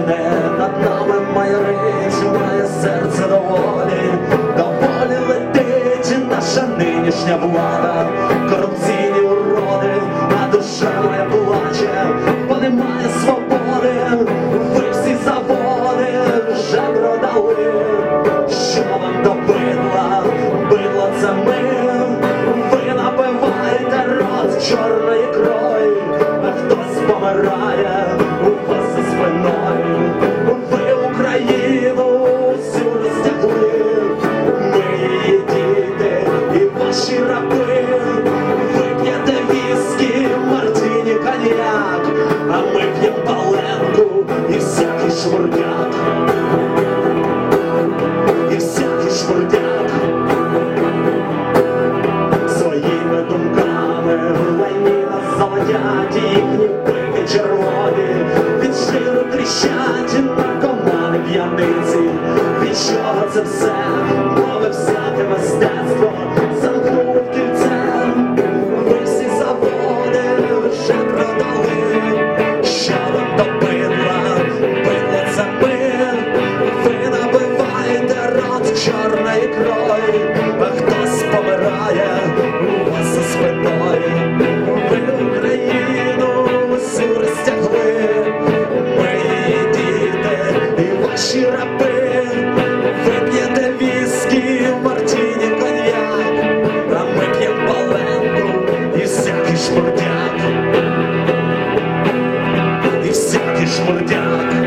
мене, над нами майорить, моє серце доволі, доволі летить наша нинішня влада, корупційні уроди, а душа моя плаче, бо немає свободи, ви всі заводи вже продали, що вам до бидла, бидло це ми, ви набиваєте рот чорної крові, а хтось помирає у вас за спиною. Ви Україну всю розтягли, ми її діти і ваші раби. Ви п'єте віскі, мартіні, коньяк, а ми п'ємо паленку і всякий шмурдяк, і всякий шмурдяк. Своїми думками лайні нас заводять, їхні пики червоні від жиру тріщать, наркомани, п'яниці. Від чого це все? Мови взяти мистецтво замкнули в кільце. Ви всі заводи вже продали, що вам до бидла, бидло це ми. Ви набиваєте рот чорної крові, а хтось помирає у вас за спиною. Ви Україну всю розтягли, ми її діти і ваші раби. Ви п'єте віскі, мартіні, коньяк, а ми п'ємо паленку і всякий шмурдяк, і всякий шмурдяк.